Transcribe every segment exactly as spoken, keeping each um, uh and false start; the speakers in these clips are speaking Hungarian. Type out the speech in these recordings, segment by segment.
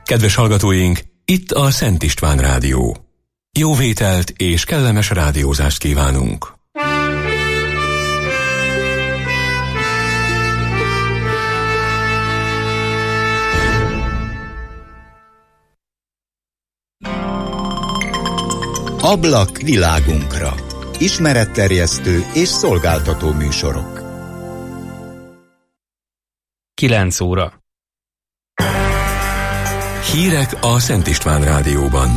Kedves hallgatóink, itt a Szent István Rádió. Jó vételt és kellemes rádiózást kívánunk! Ablak világunkra. Ismeretterjesztő és szolgáltató műsorok. kilenc óra. Hírek a Szent István Rádióban.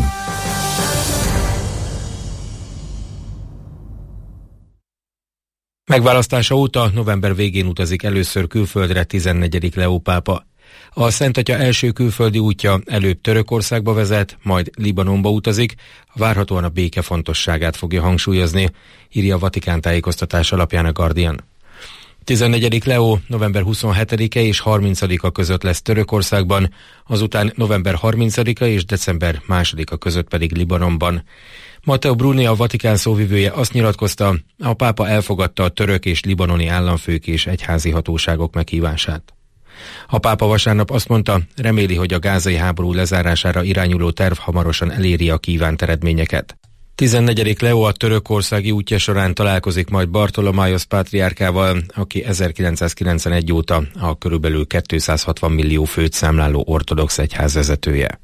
Megválasztása óta november végén utazik először külföldre tizennegyedik Leó pápa. A Szent Atya első külföldi útja előbb Törökországba vezet, majd Libanonba utazik, várhatóan a béke fontosságát fogja hangsúlyozni, írja a Vatikán tájékoztatás alapján a Guardian. tizennegyedik Leó november huszonhetedike és harmincadika között lesz Törökországban, azután november harmincadika és december másodika között pedig Libanonban. Matteo Bruni, a Vatikán szóvivője azt nyilatkozta, a pápa elfogadta a török és libanoni államfők és egyházi hatóságok meghívását. A pápa vasárnap azt mondta, reméli, hogy a gázai háború lezárására irányuló terv hamarosan eléri a kívánt eredményeket. tizennegyedik Leó a törökországi útja során találkozik majd Bartolomájosz pátriárkával, aki ezerkilencszázkilencvenegy óta a körülbelül kétszázhatvan millió főt számláló ortodox egyház vezetője.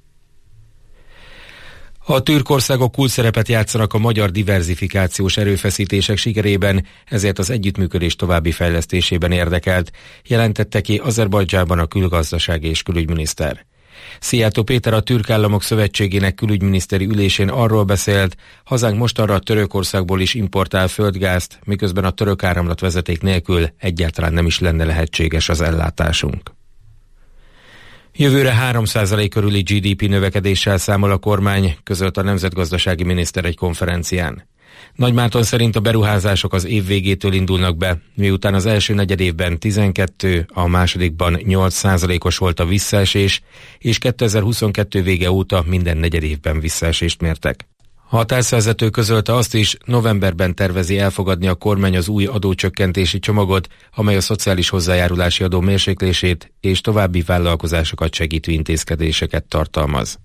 A türk országok kulcsszerepet játszanak a magyar diverzifikációs erőfeszítések sikerében, ezért az együttműködés további fejlesztésében érdekelt, jelentette ki Azerbajdzsánban a külgazdasági és külügyminiszter. Szijjártó Péter, a Türk Államok Szövetségének külügyminiszteri ülésén arról beszélt, hazánk mostanra Törökországból is importál földgázt, miközben a török áramlatvezeték nélkül egyáltalán nem is lenne lehetséges az ellátásunk. Jövőre három százalék körüli gé dé pé növekedéssel számol a kormány, közölt a nemzetgazdasági miniszter egy konferencián. Nagymárton szerint a beruházások az év végétől indulnak be, miután az első negyedévben tizenkét, a másodikban nyolc százalékos volt a visszaesés, és kétezer-huszonkettő vége óta minden negyedévben visszaesést mértek. A határszerzető közölte azt is, novemberben tervezi elfogadni a kormány az új adócsökkentési csomagot, amely a szociális hozzájárulási adó mérséklését és további vállalkozásokat segítő intézkedéseket tartalmaz.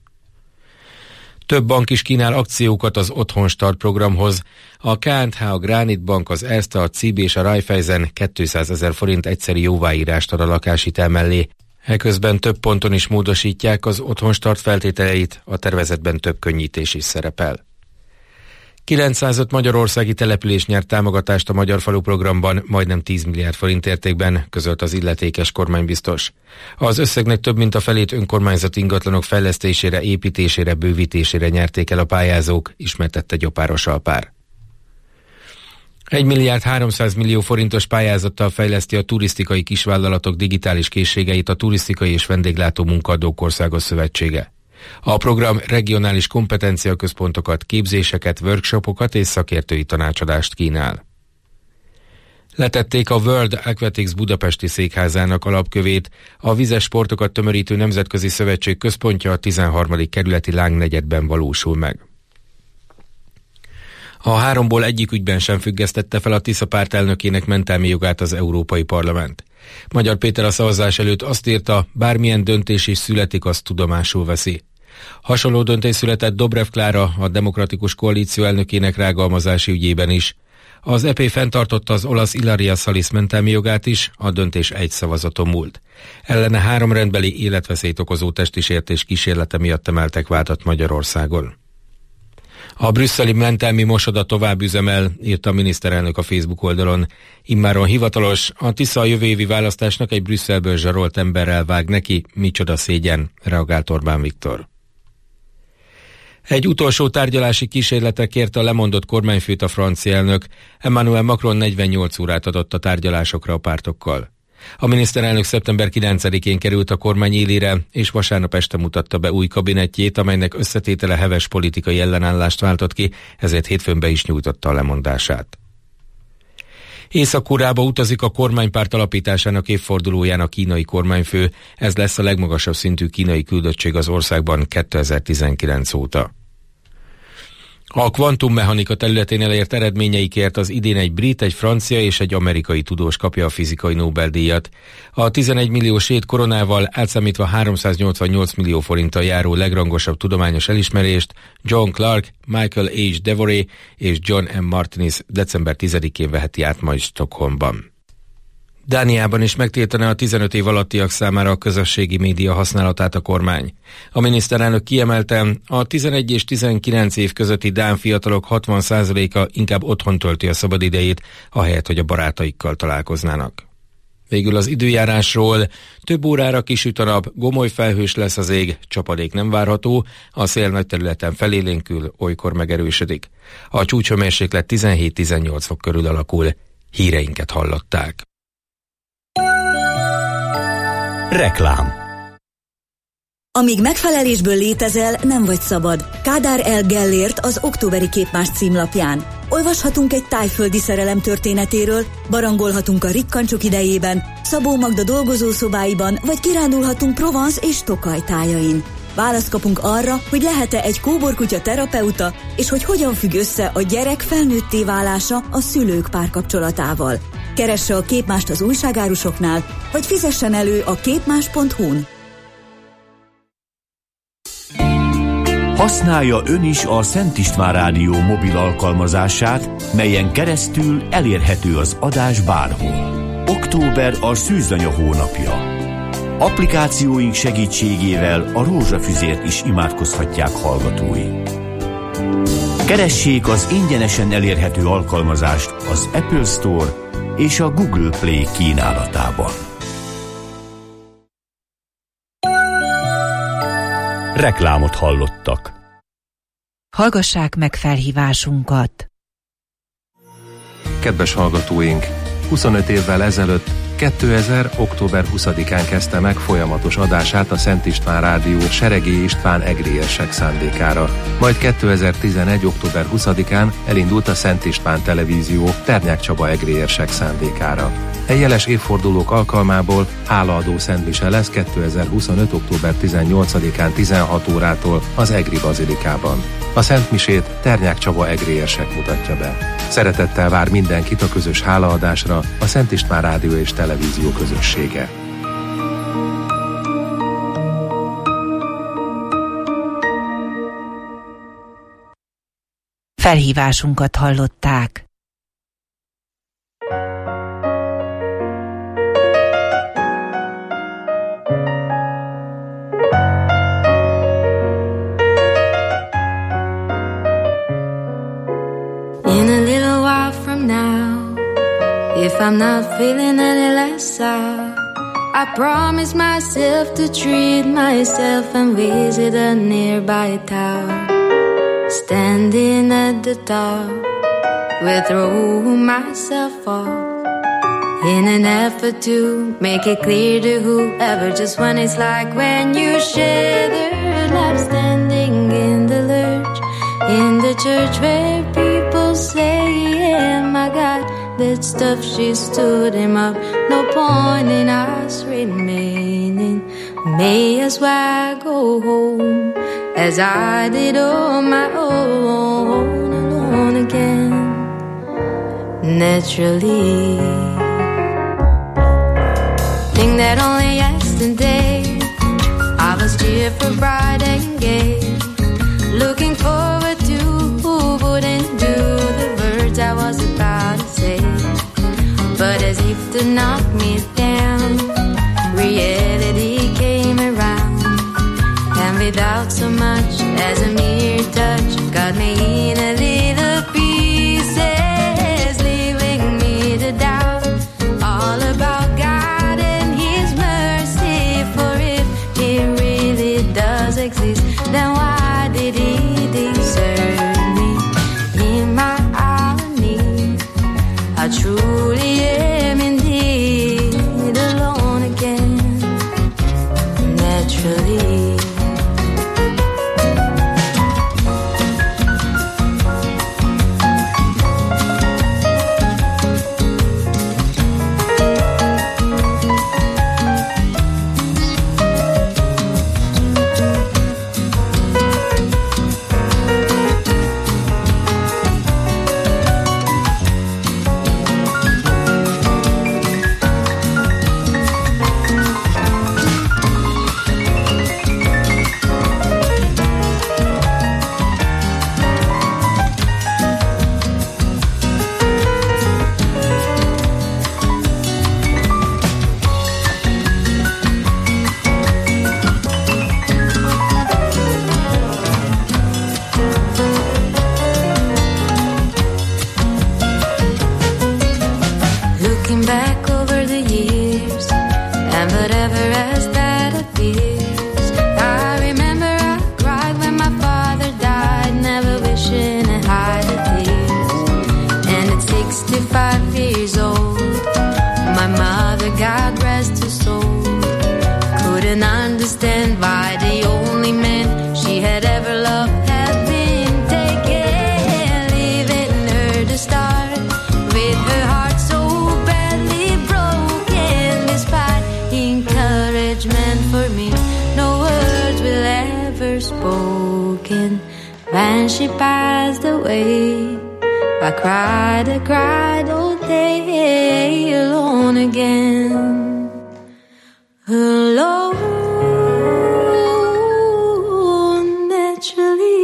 Több bank is kínál akciókat az Otthon Start programhoz. A ká és há, a Granit Bank, az Erste, a cé i bé és a Raiffeisen kétszázezer forint egyszeri jóváírást ad a lakáshitel mellé. Eközben több ponton is módosítják az Otthon Start feltételeit, a tervezetben több könnyítés is szerepel. kilencszázöt magyarországi település nyert támogatást a Magyar Falu programban majdnem tíz milliárd forint értékben, közölt az illetékes kormánybiztos. Az összegnek több mint a felét önkormányzati ingatlanok fejlesztésére, építésére, bővítésére nyerték el a pályázók, ismertette Gyopáros Alpár. egy milliárd háromszáz millió forintos pályázattal fejleszti a turisztikai kisvállalatok digitális készségeit a Turisztikai és Vendéglátó Munkaadók Országos Szövetsége. A program regionális kompetenciaközpontokat, képzéseket, workshopokat és szakértői tanácsadást kínál. Letették a World Aquatics budapesti székházának alapkövét, a vizes sportokat tömörítő nemzetközi szövetség központja a tizenharmadik kerületi Lángnegyedben valósul meg. A háromból egyik ügyben sem függesztette fel a Tisza párt elnökének mentelmi jogát az Európai Parlament. Magyar Péter a szavazás előtt azt írta, bármilyen döntés is születik, azt tudomásul veszi. Hasonló döntés született Dobrev Klára, a Demokratikus Koalíció elnökének rágalmazási ügyében is. Az é pé fenntartotta az olasz Ilaria Salis mentelmi jogát is, a döntés egy szavazaton múlt. Ellene három rendbeli életveszélyt okozó testi sértés kísérlete miatt emeltek vádat Magyarországon. A brüsszeli mentelmi mosoda tovább üzemel, írta a miniszterelnök a Facebook oldalon. Immáron hivatalos, a Tisza a jövő évi választásnak egy Brüsszelből zsarolt emberrel vág neki, micsoda szégyen, reagált Orbán Viktor. Egy utolsó tárgyalási kísérletre kérte a lemondott kormányfőt a francia elnök. Emmanuel Macron negyvennyolc órát adott a tárgyalásokra a pártokkal. A miniszterelnök szeptember kilencedikén került a kormány élére, és vasárnap este mutatta be új kabinettjét, amelynek összetétele heves politikai ellenállást váltott ki, ezért hétfőn be is nyújtotta a lemondását. Észak-Koreába utazik a kormánypárt alapításának évfordulóján a kínai kormányfő, ez lesz a legmagasabb szintű kínai küldöttség az országban kétezer-tizenkilenc óta. A kvantummechanika területén elért eredményeikért az idén egy brit, egy francia és egy amerikai tudós kapja a fizikai Nobel-díjat. A tizenegy millió svéd koronával átszámítva háromszáznyolcvannyolc millió forinttal járó legrangosabb tudományos elismerést John Clark, Michael H. Devoray és John M. Martinis december tizedikén veheti át majd Stockholmban. Dániában is megtiltaná a tizenöt év alattiak számára a közösségi média használatát a kormány. A miniszterelnök kiemelte, a tizenegy és tizenkilenc év közötti dán fiatalok hatvan százaléka inkább otthon tölti a szabadidejét, ahelyett, hogy a barátaikkal találkoznának. Végül az időjárásról: több órára kisüt a nap, gomoly felhős lesz az ég, csapadék nem várható, a szél nagy területen felélénkül, olykor megerősödik. A csúcshőmérséklet tizenhét-tizennyolc fok körül alakul. Híreinket hallották. Reklám. Amíg megfelelésből létezel, nem vagy szabad. Kádár L. Gellért az októberi Képmás címlapján. Olvashatunk egy tájföldi szerelem történetéről, barangolhatunk a rikkancsok idejében, Szabó Magda dolgozószobáiban, vagy kirándulhatunk Provence és Tokaj tájain. Választ kapunk arra, hogy lehet-e egy kóborkutya terapeuta, és hogy hogyan függ össze a gyerek felnőtté válása a szülők párkapcsolatával. Keresse a Képmást az újságárusoknál, vagy fizessen elő a képmás pont hu-n. Használja ön is a Szent István Rádió mobil alkalmazását, melyen keresztül elérhető az adás bárhol. Október a szűzanya hónapja. Applikációink segítségével a rózsafüzért is imádkozhatják hallgatói. Keressék az ingyenesen elérhető alkalmazást az Apple Store és a Google Play kínálatában. Reklámot hallottak. Hallgassák meg felhívásunkat. Kedves hallgatóink, huszonöt évvel ezelőtt, kétezer. október huszadikán kezdte meg folyamatos adását a Szent István Rádió Seregély István egrérsek szándékára. Majd kétezer-tizenegy. október huszadikán elindult a Szent István Televízió Ternyák Csaba egrérsek szándékára. E jeles évfordulók alkalmából hálaadó szentmise lesz kétezer-huszonöt. október tizennyolcadikán tizenhat órától az Egri Bazilikában. A szentmisét Ternyák Csaba egrérsek mutatja be. Szeretettel vár mindenkit a közös hálaadásra a Szent István Rádió és Televízió közössége. Felhívásunkat hallották. If I'm not feeling any less sad, I promise myself to treat myself and visit a nearby tower. Standing at the top, will throw myself off in an effort to make it clear to whoever just what it's like when you share the lap, standing in the lurch in the church where people say, yeah, my God, that stuff, she stood him up. No point in us remaining. May as well go home as I did on my own, alone again. Naturally, think that only yesterday I was cheerful, bright and gay, looking forward to who wouldn't do the words I was about to say. But as if to knock me down, reality came around, and without so much as a mere touch, got me in a little pieces, leaving me to doubt all about God and His mercy. For if He really does exist, then why did He desert me in my hour of need? I truly am indeed alone again, naturally. stand by. The only man she had ever loved had been taken, leaving her to start with her heart so badly broken. Despite encouragement for me, no words will ever spoken. When she passed away, I cried, I cried all day, alone again, alone, naturally.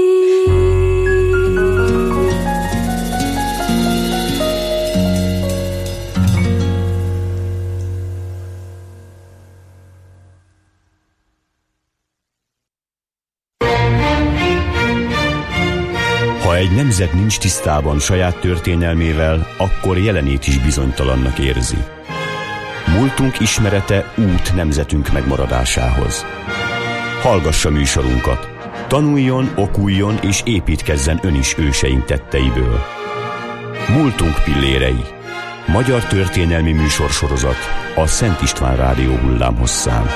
Ha egy nemzet nincs tisztában saját történelmével, akkor jelenét is bizonytalannak érzi. Múltunk ismerete út nemzetünk megmaradásához. Hallgassa műsorunkat, tanuljon, okuljon és építkezzen ön is őseink tetteiből. Múltunk pillérei. Magyar történelmi műsorsorozat a Szent István Rádió hullámhosszán.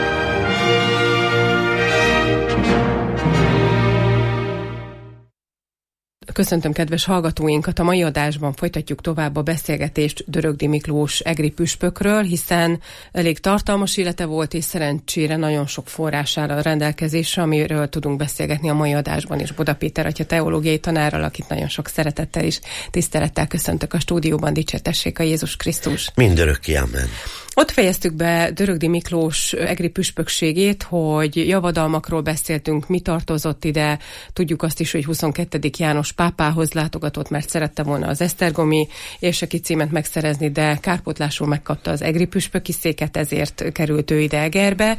Köszöntöm kedves hallgatóinkat! A mai adásban folytatjuk tovább a beszélgetést Dörögdi Miklós egri püspökről, hiszen elég tartalmas élete volt, és szerencsére nagyon sok forrás áll a rendelkezésre, amiről tudunk beszélgetni a mai adásban, és Boda Péter atya teológiai tanárral, akit nagyon sok szeretettel és tisztelettel köszöntök a stúdióban. Dicsértessék a Jézus Krisztus! Mindörökké, amen! Ott fejeztük be Dörögdi Miklós egri püspökségét, hogy javadalmakról beszéltünk, mi tartozott ide, tudjuk azt is, hogy huszonkettő János pápához látogatott, mert szerette volna az esztergomi érseki címet megszerezni, de kárpótlásul megkapta az egri püspöki széket, ezért került ő ide Egerbe,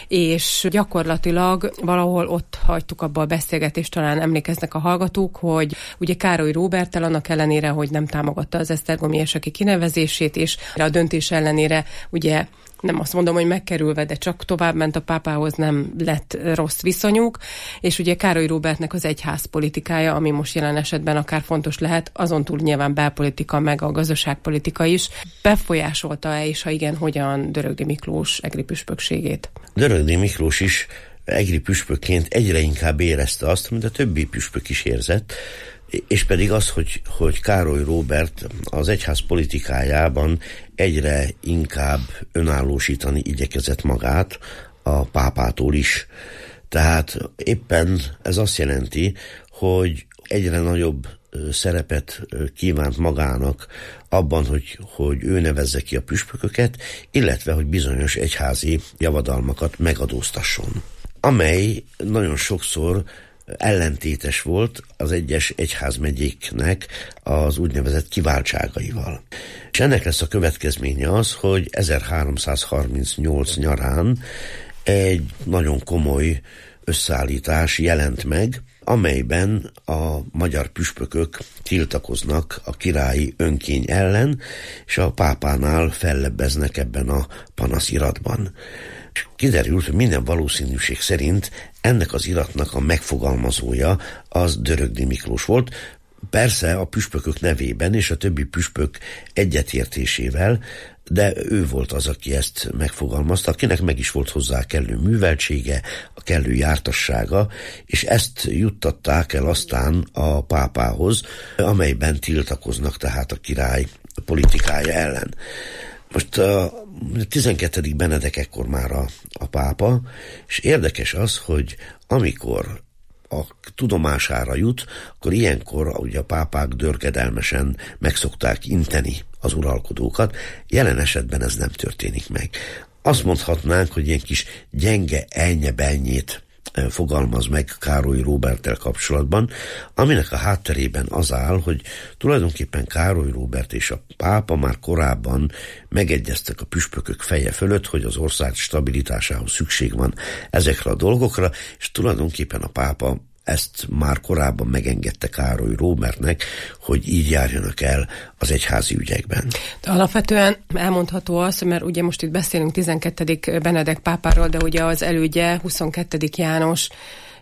és gyakorlatilag valahol ott hagytuk abba a beszélgetést, talán emlékeznek a hallgatók, hogy ugye Károly Róberttel annak ellenére, hogy nem támogatta az esztergomi érseki kinevezését, és a döntés ellenére ugye nem azt mondom, hogy megkerülve, de csak tovább ment a pápához, nem lett rossz viszonyuk, és ugye Károly Róbertnek az egyház politikája, ami most jelen esetben akár fontos lehet, azon túl nyilván belpolitika, meg a gazdaságpolitika is, befolyásolta-e, és ha igen, hogyan Dörögdi Miklós egri püspökségét? Dörögdi Miklós is egri püspökként egyre inkább érezte azt, amit a többi püspök is érzett, és pedig az, hogy, hogy Károly Róbert az egyház politikájában egyre inkább önállósítani igyekezett magát a pápától is. Tehát éppen ez azt jelenti, hogy egyre nagyobb szerepet kívánt magának abban, hogy, hogy ő nevezze ki a püspököket, illetve hogy bizonyos egyházi javadalmakat megadóztasson, amely nagyon sokszor ellentétes volt az egyes egyházmegyéknek az úgynevezett kiváltságaival. És ennek lesz a következménye az, hogy ezerháromszázharmincnyolc nyarán egy nagyon komoly összeállítás jelent meg, amelyben a magyar püspökök tiltakoznak a királyi önkény ellen, és a pápánál fellebbeznek ebben a panasziratban. És kiderült, hogy minden valószínűség szerint ennek az iratnak a megfogalmazója az Dörögdi Miklós volt, persze a püspökök nevében és a többi püspök egyetértésével, de ő volt az, aki ezt megfogalmazta, akinek meg is volt hozzá a kellő műveltsége, a kellő jártassága, és ezt juttatták el aztán a pápához, amelyben tiltakoznak tehát a király politikája ellen. Most a tizenkettedik Benedek ekkor már a, a pápa, és érdekes az, hogy amikor a tudomására jut, akkor ilyenkor ugye a pápák dörgedelmesen megszokták inteni az uralkodókat, jelen esetben ez nem történik meg. Azt mondhatnánk, hogy ilyen kis gyenge elnye-belnyét fogalmaz meg Károly Róberttel kapcsolatban, aminek a hátterében az áll, hogy tulajdonképpen Károly Róbert és a pápa már korábban megegyeztek a püspökök feje fölött, hogy az ország stabilitásához szükség van ezekre a dolgokra, és tulajdonképpen a pápa ezt már korábban megengedte Károly Róbertnek, hogy így járjanak el az egyházi ügyekben. De alapvetően elmondható az, mert ugye most itt beszélünk tizenkettedik Benedek pápáról, de ugye az elődje huszonkettő János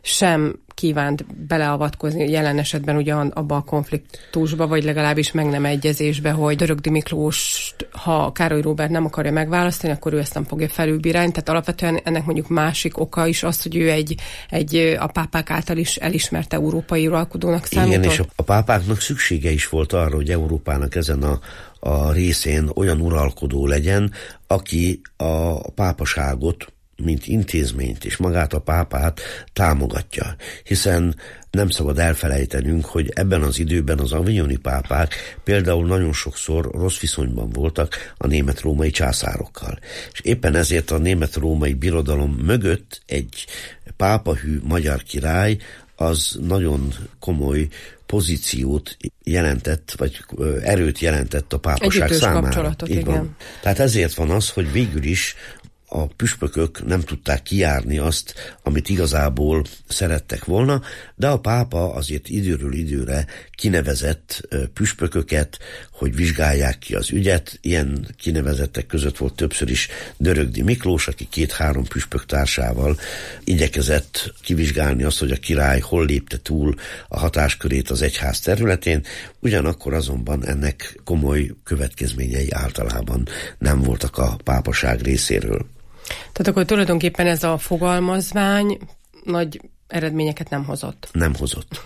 sem kívánt beleavatkozni jelen esetben ugyan abba a konfliktusba, vagy legalábbis meg nem egyezésbe, hogy Dörögdi Miklós, ha Károly Róbert nem akarja megválasztani, akkor ő ezt nem fogja felülbírálni. Tehát alapvetően ennek mondjuk másik oka is az, hogy ő egy, egy a pápák által is elismert európai uralkodónak számított. Igen, és a pápáknak szüksége is volt arra, hogy Európának ezen a, a részén olyan uralkodó legyen, aki a pápaságot, mint intézményt és magát a pápát támogatja. Hiszen nem szabad elfelejtenünk, hogy ebben az időben az avignoni pápák például nagyon sokszor rossz viszonyban voltak a német-római császárokkal. És éppen ezért a német-római birodalom mögött egy pápahű magyar király az nagyon komoly pozíciót jelentett, vagy erőt jelentett a pápaság számára. Így van. Tehát ezért van az, hogy végül is a püspökök nem tudták kijárni azt, amit igazából szerettek volna, de a pápa azért időről időre kinevezett püspököket, hogy vizsgálják ki az ügyet. Ilyen kinevezettek között volt többször is Dörögdi Miklós, aki két-három püspök társával igyekezett kivizsgálni azt, hogy a király hol lépte túl a hatáskörét az egyház területén, ugyanakkor azonban ennek komoly következményei általában nem voltak a pápaság részéről. Tehát akkor tulajdonképpen ez a fogalmazvány nagy eredményeket nem hozott. Nem hozott.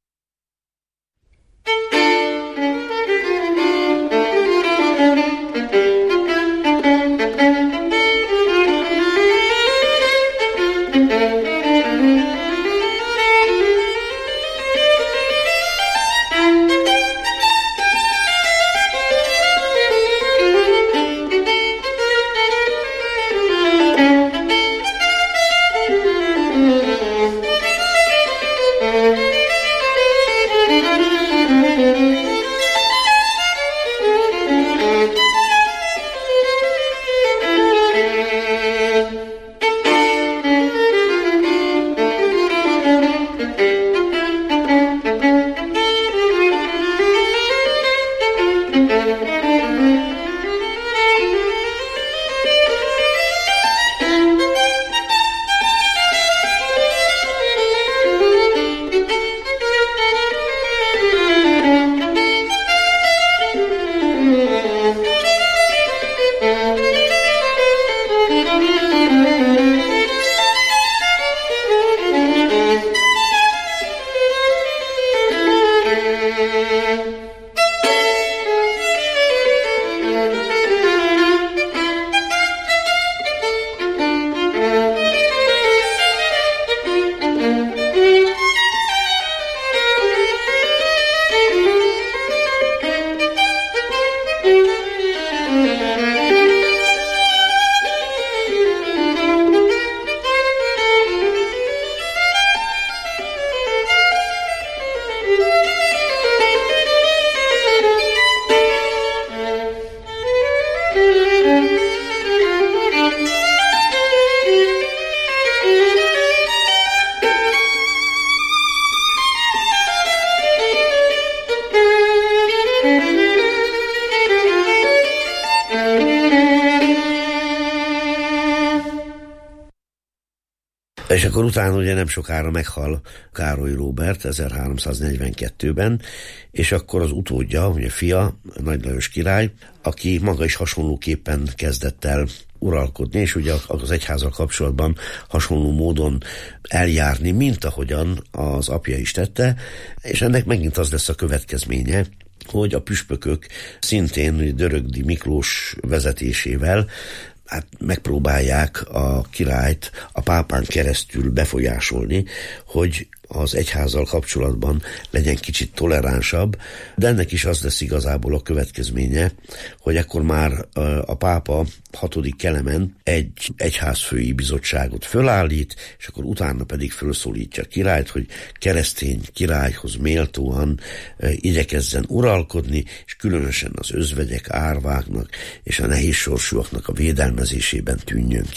És akkor utána ugye nem sokára meghal Károly Róbert ezerháromszáznegyvenkettőben, és akkor az utódja, ugye fia, Nagy Lajos király, aki maga is hasonlóképpen kezdett el uralkodni, és ugye az egyházzal kapcsolatban hasonló módon eljárni, mint ahogyan az apja is tette, és ennek megint az lesz a következménye, hogy a püspökök szintén Dörögdi Miklós vezetésével hát megpróbálják a királyt a pápán keresztül befolyásolni, hogy az egyházzal kapcsolatban legyen kicsit toleránsabb, de ennek is az lesz igazából a következménye, hogy akkor már a pápa hatodik Kelemen egy egyházfői bizottságot fölállít, és akkor utána pedig felszólítja a királyt, hogy keresztény királyhoz méltóan igyekezzen uralkodni, és különösen az özvegyek, árváknak és a nehézsorsúaknak a védelmezésében tűnjön ki.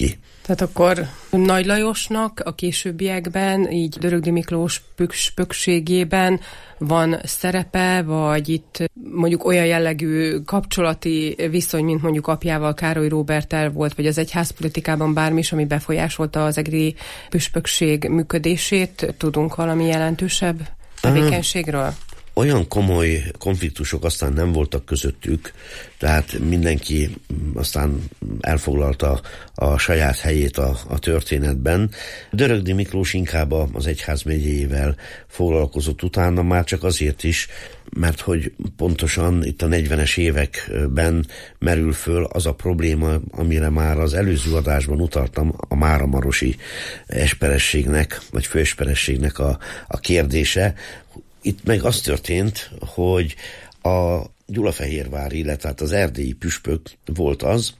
Tehát akkor Nagy Lajosnak a későbbiekben, így Dörögdi Miklós püspökségében van szerepe, vagy itt mondjuk olyan jellegű kapcsolati viszony, mint mondjuk apjával, Károly Róberttel volt, vagy az egyházpolitikában bármi is, ami befolyásolta az egri püspökség működését? Tudunk valami jelentősebb tevékenységről? Olyan komoly konfliktusok aztán nem voltak közöttük, tehát mindenki aztán elfoglalta a saját helyét a, a történetben. Dörögdi Miklós inkább az egyházmegyéjével foglalkozott utána, már csak azért is, mert hogy pontosan itt a negyvenes években merül föl az a probléma, amire már az előző adásban utaltam, a máramarosi esperességnek, vagy főesperességnek a, a kérdése. Itt meg az történt, hogy a gyulafehérvári, illetve hát az erdélyi püspök volt az,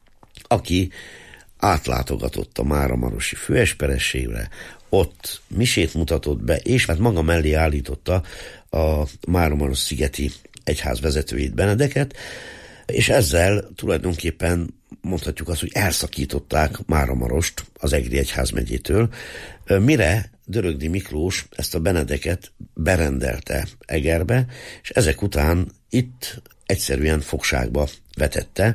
aki átlátogatott a máramarosi főesperességre, ott misét mutatott be, és hát maga mellé állította a Máramaros szigeti egyház vezetőjét, Benedeket, és ezzel tulajdonképpen mondhatjuk azt, hogy elszakították Máramarost az egri egyházmegyétől, mire Dörögdi Miklós ezt a Benedeket berendelte Egerbe, és ezek után itt egyszerűen fogságba vetette,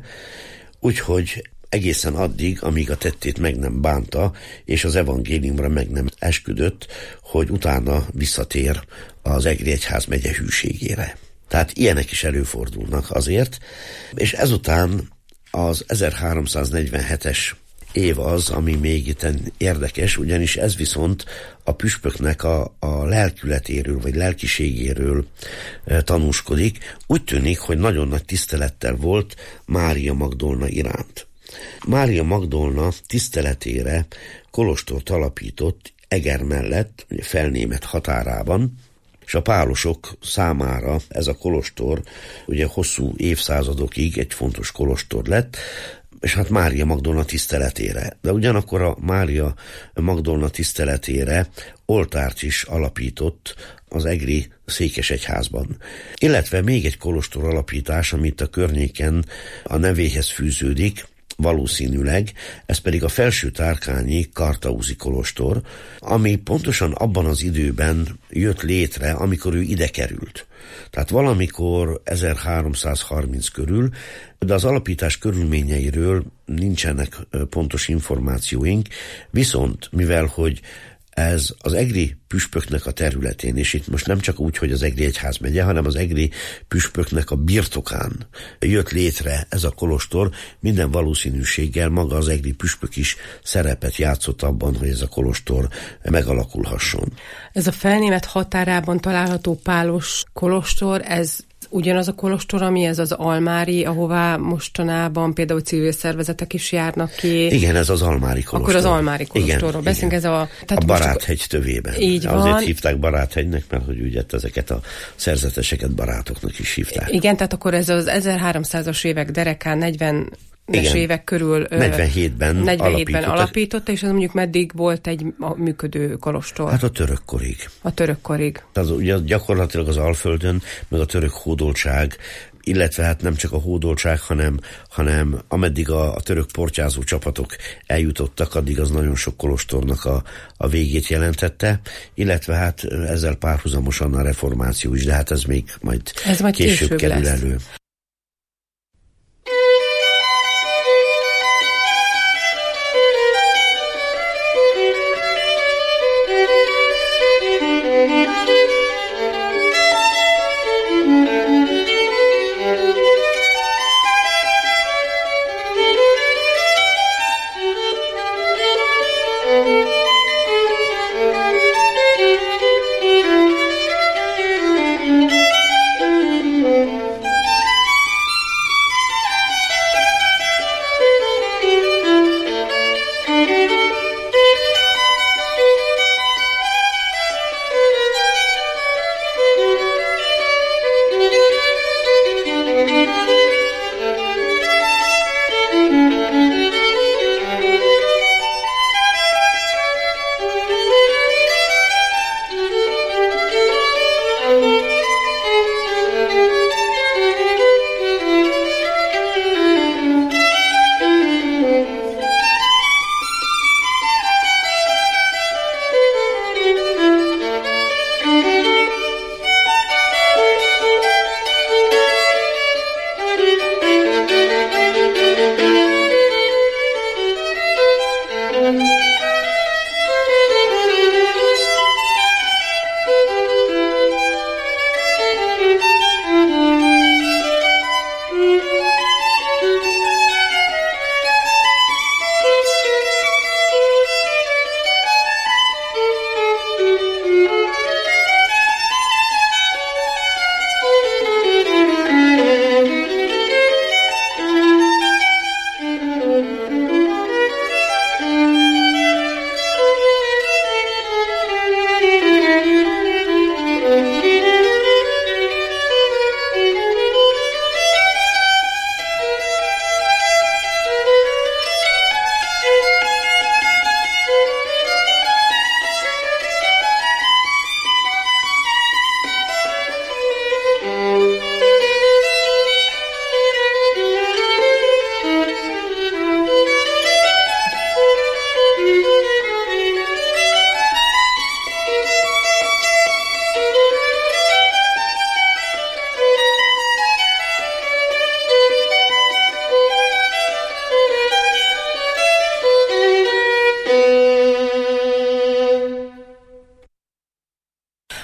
úgyhogy egészen addig, amíg a tettét meg nem bánta, és az evangéliumra meg nem esküdött, hogy utána visszatér az egri egyházmegye hűségére. Tehát ilyenek is előfordulnak azért, és ezután az ezerháromszáznegyvenhetes év az, ami még itt érdekes, ugyanis ez viszont a püspöknek a, a lelkületéről, vagy lelkiségéről e, tanúskodik. Úgy tűnik, hogy nagyon nagy tisztelettel volt Mária Magdolna iránt. Mária Magdolna tiszteletére kolostort alapított Eger mellett, Felnémet határában, és a pálosok számára ez a kolostor ugye hosszú évszázadokig egy fontos kolostor lett, és hát Mária Magdolna tiszteletére. De ugyanakkor a Mária Magdolna tiszteletére oltárt is alapított az egri székesegyházban. Illetve még egy kolostor alapítás, amit a környéken a nevéhez fűződik, valószínűleg, ez pedig a Felső-Tárkányi Kartauzi kolostor, ami pontosan abban az időben jött létre, amikor ő ide került. Tehát valamikor ezerháromszázharminc körül, de az alapítás körülményeiről nincsenek pontos információink, viszont mivel, hogy ez az egri püspöknek a területén, és itt most nem csak úgy, hogy az egri egyházmegye, hanem az egri püspöknek a birtokán jött létre ez a kolostor, minden valószínűséggel maga az egri püspök is szerepet játszott abban, hogy ez a kolostor megalakulhasson. Ez a Felnémet határában található pálos kolostor, ez ugyanaz a kolostor, ami ez az Almári, ahová mostanában például civil szervezetek is járnak ki. Igen, ez az Almári kolostor. Akkor az Almári kolostorról beszélünk. Ez a, a Baráthegy tövében. Így van. Azért hívták Baráthegynek, mert hogy ugye ezeket a szerzeteseket barátoknak is hívták. Igen, tehát akkor ez az ezerháromszázas évek derekán negyven Igen. évek körül negyvenhétben, negyvenhétben alapította, és ez mondjuk meddig volt egy működő kolostor? Hát a török korig. A török korig. Tehát ugye gyakorlatilag az Alföldön, meg a török hódoltság, illetve hát nem csak a hódoltság, hanem, hanem ameddig a, a török portyázó csapatok eljutottak, addig az nagyon sok kolostornak a, a végét jelentette, illetve hát ezzel párhuzamosan a reformáció is, de hát ez még majd, ez majd később, később kerül lesz. elő.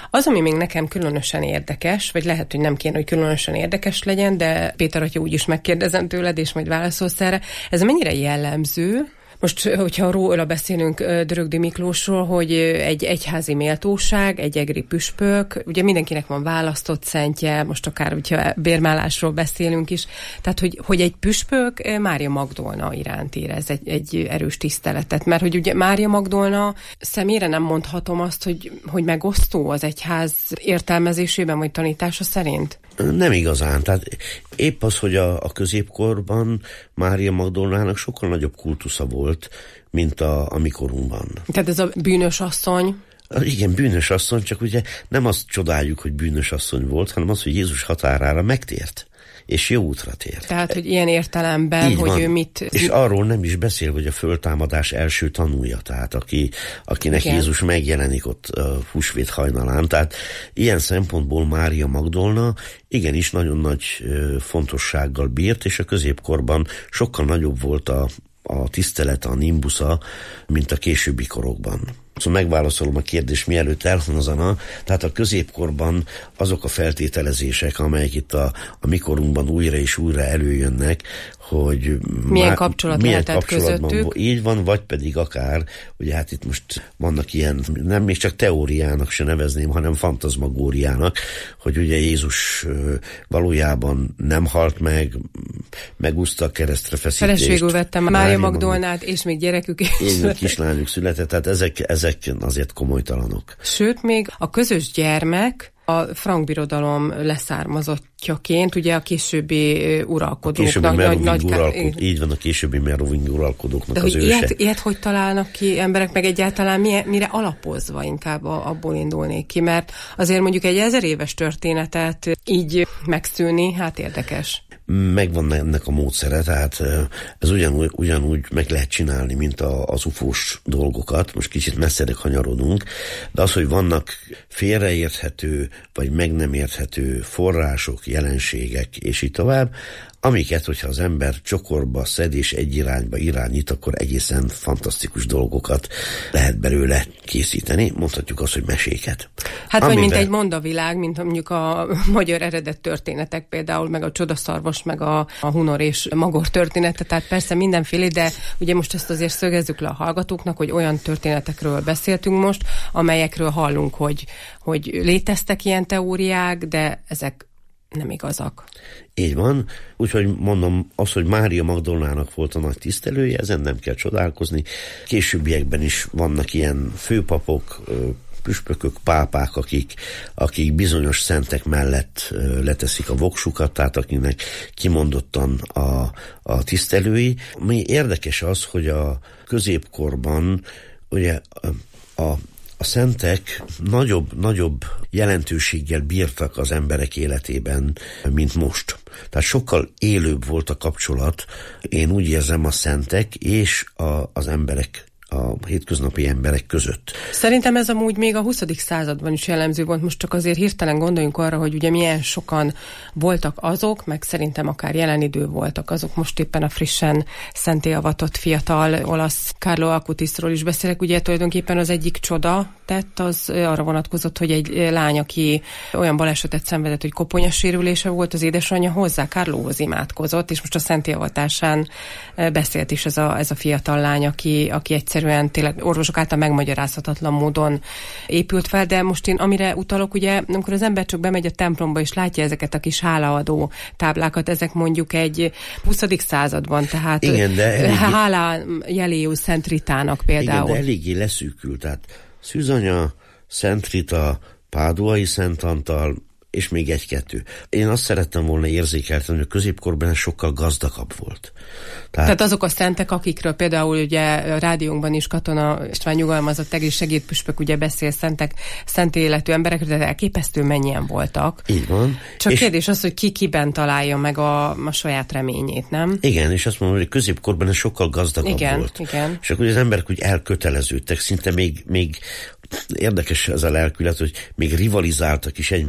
Az, ami még nekem különösen érdekes, vagy lehet, hogy nem kéne, hogy különösen érdekes legyen, de Péter atya úgyis megkérdezem tőled, és majd válaszolsz erre, ez mennyire jellemző? Most, hogyha róla beszélünk Dörögdi Miklósról, hogy egy egyházi méltóság, egy egri püspök, ugye mindenkinek van választott szentje, most akár, hogyha bérmálásról beszélünk is, tehát, hogy, hogy egy püspök Mária Magdolna iránt érez egy, egy erős tiszteletet, mert hogy ugye Mária Magdolna személyre nem mondhatom azt, hogy, hogy megosztó az egyház értelmezésében, vagy tanítása szerint? Nem igazán. Tehát épp az, hogy a, a középkorban Mária Magdolnának sokkal nagyobb kultusza volt, mint a, a mikorunkban. Tehát ez a bűnös asszony? Igen, bűnös asszony, csak ugye nem azt csodáljuk, hogy bűnös asszony volt, hanem az, hogy Jézus határára megtért, és jó útra tért. Tehát, hogy ilyen értelemben, így hogy van. ő mit... És arról nem is beszél, hogy a föltámadás első tanúja, tehát aki, akinek igen. Jézus megjelenik ott a húsvét hajnalán. Tehát ilyen szempontból Mária Magdolna igenis nagyon nagy fontossággal bírt, és a középkorban sokkal nagyobb volt a, a tisztelete, a nimbusza, mint a későbbi korokban. Szóval megválaszolom a kérdést, mielőtt elhangzana. Tehát a középkorban azok a feltételezések, amelyek itt a, a mikorunkban újra és újra előjönnek, hogy milyen má, kapcsolat milyen lehetett közöttük. Így van, vagy pedig akár, ugye hát itt most vannak ilyen, nem még csak teóriának se nevezném, hanem fantazmagóriának, hogy ugye Jézus valójában nem halt meg, megúszta a keresztre feszítést. Feleségül vettem Mária Magdolnát, és még gyerekük is. Így kislányuk született, tehát ezek, ezek azért komolytalanok. Sőt, még a közös gyermek a frank birodalom leszármazottjaként, ugye a későbbi uralkodóknak. Nagy, nagy, uralkod, így van, a későbbi merovingi uralkodóknak de az őse. Ilyet, ilyet hogy találnak ki emberek, meg egyáltalán mire, mire alapozva inkább abból indulnék ki, mert azért mondjuk egy ezer éves történetet így megszűni, hát érdekes. Megvan ennek a módszere, tehát ez ugyanúgy, ugyanúgy meg lehet csinálni, mint a, az ufós dolgokat. Most kicsit messzere kanyarodunk, de az, hogy vannak félreérthető, vagy meg nem érthető források, jelenségek, és így tovább, amiket, hogyha az ember csokorba szed és egy irányba irányít, akkor egészen fantasztikus dolgokat lehet belőle készíteni. Mondhatjuk azt, hogy meséket. Hát amiben... vagy mint egy mondavilág, mint mondjuk a magyar eredet történetek, például meg a csodaszarvas, meg a, a hunor és magor története, tehát persze mindenféle, de ugye most ezt azért szögezzük le a hallgatóknak, hogy olyan történetekről beszéltünk most, amelyekről hallunk, hogy, hogy léteztek ilyen teóriák, de ezek nem igazak. Így van, úgyhogy mondom, az, hogy Mária Magdolnának volt a nagy tisztelője, ezen nem kell csodálkozni. Későbbiekben is vannak ilyen főpapok, püspökök, pápák, akik, akik bizonyos szentek mellett leteszik a voksukat, tehát akinek kimondottan a, a tisztelői. Mi érdekes az, hogy a középkorban ugye a, a A szentek nagyobb, nagyobb jelentőséggel bírtak az emberek életében, mint most. Tehát sokkal élőbb volt a kapcsolat, én úgy érzem, a szentek és a, az emberek, a hétköznapi emberek között. Szerintem ez amúgy még a huszadik században is jellemző volt, most csak azért hirtelen gondoljunk arra, hogy ugye milyen sokan voltak azok, meg szerintem akár jelen idő voltak azok, most éppen a frissen szenté avatott fiatal olasz Carlo Acutisról is beszélek, ugye tulajdonképpen az egyik csoda tett, az arra vonatkozott, hogy egy lány, aki olyan balesetet szenvedett, hogy koponyasérülése volt, az édesanyja hozzá Carlóhoz imádkozott, és most a szenté avatásán beszélt is ez a, ez a fiatal lány, aki, aki egyszerűen tényleg orvosok által megmagyarázhatatlan módon épült fel, de most én amire utalok, ugye, amikor az ember csak bemegy a templomba és látja ezeket a kis hálaadó táblákat, ezek mondjuk egy huszadik században, tehát igen, de eléggé... hálá jeléül Szent Ritának például. Igen, de eléggé leszűkült, tehát Szűzanya, Szent Rita, Páduai Szent Antal, és még egy-kettő. Én azt szerettem volna érzékelteni, hogy a középkorban sokkal gazdagabb volt. Tehát, Tehát azok a szentek, akikről például ugye a rádiónkban is Katona István nyugalmazott egész segédpüspök ugye beszél szentek, szent életű emberekről, de elképesztő mennyien voltak. Így van. Csak és kérdés az, hogy ki kiben találja meg a, a saját reményét, nem? Igen, és azt mondom, hogy középkorban ez sokkal gazdagabb igen, volt. Igen. És akkor az emberek úgy elköteleződtek, szinte még, még érdekes ez a lelkület, hogy még rivalizáltak is egymással, hogy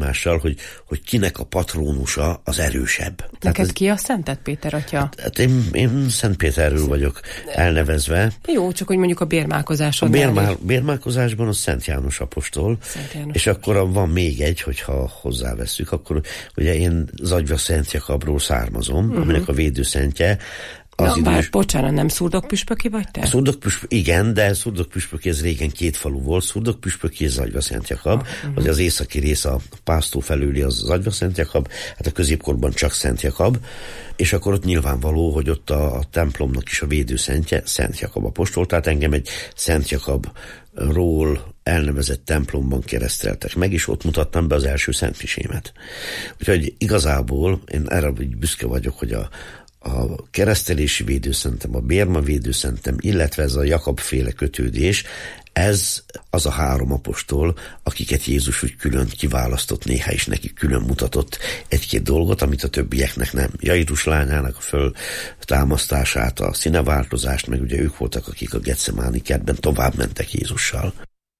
hogy, hogy kinek a patrónusa az erősebb. Neked ez, ki a Szentet Péter atya? Hát, hát én, én Szent Péterről vagyok elnevezve. Jó, csak hogy mondjuk a bérmálkozáson. A bérmál, bérmálkozásban a Szent János apostol, Szent János. És akkor van még egy, hogyha hozzáveszünk, akkor ugye én Zagyva Szent Jakabról származom, uh-huh. aminek a védőszentje. Az Na, bár, bocsánat, nem szurdokpüspöki vagy te? Szurdokpüspök, igen, de szurdokpüspöki ez régen két falu volt, szurdokpüspöki és Zagyva Szent Jakab. Uh-huh. Az az északi rész a Pásztó felőli az Zagyva Szent Jakab, hát a középkorban csak Szent Jakab, és akkor ott nyilvánvaló, hogy ott a, a templomnak is a védőszentje Szent Jakab apostol, tehát engem egy Szent Jakabról elnevezett templomban kereszteltek meg, és ott mutattam be az első szentmisémet. Úgyhogy igazából én erre büszke vagyok, hogy a a keresztelési védőszentem, a bérma védőszentem, illetve ez a Jakab-féle kötődés, ez az a három apostol, akiket Jézus úgy külön kiválasztott, néha is neki külön mutatott egy-két dolgot, amit a többieknek nem. Jairus lányának a föltámasztását, a színeváltozást, meg ugye ők voltak, akik a Getsemáni kertben tovább mentek Jézussal.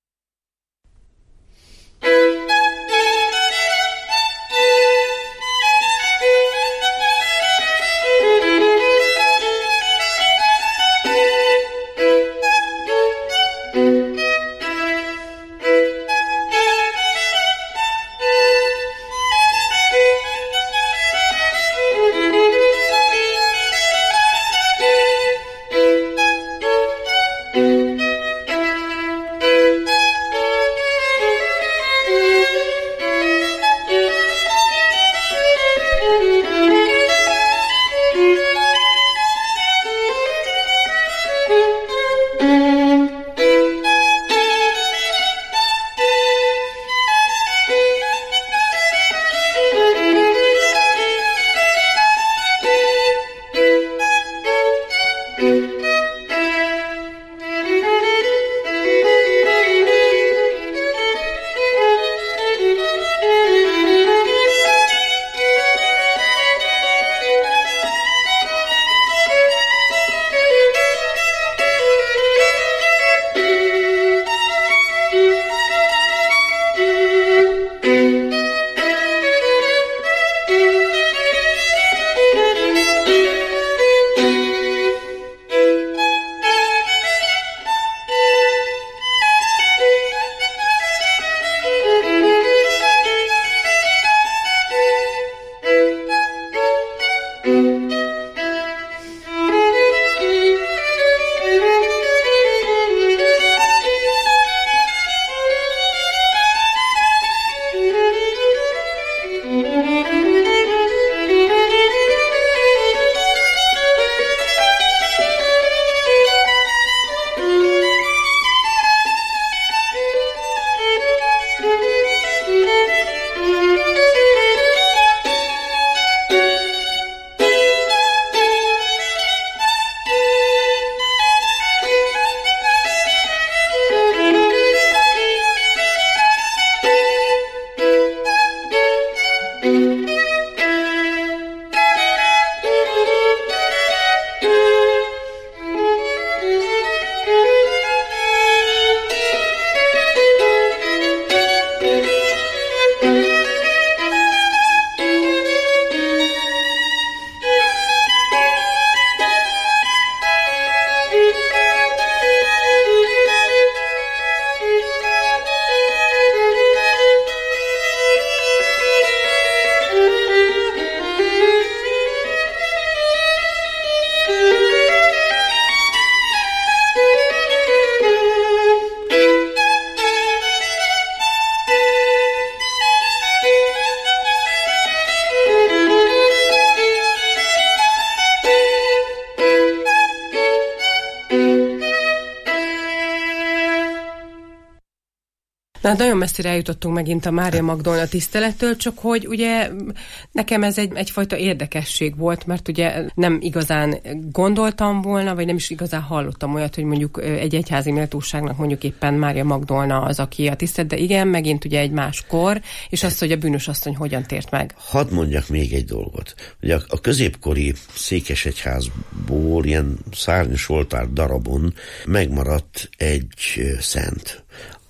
Na, hát nagyon messzire eljutottunk megint a Mária Magdolna tisztelettől, csak hogy ugye nekem ez egy, egyfajta érdekesség volt, mert ugye nem igazán gondoltam volna, vagy nem is igazán hallottam olyat, hogy mondjuk egy egyházi méltóságnak mondjuk éppen Mária Magdolna az, aki a tisztelt, de igen, megint ugye egy más kor, és azt, hogy a bűnös asszony hogyan tért meg. Hadd mondjak még egy dolgot. Ugye a középkori székesegyházból ilyen szárnyas oltár darabon megmaradt egy szent,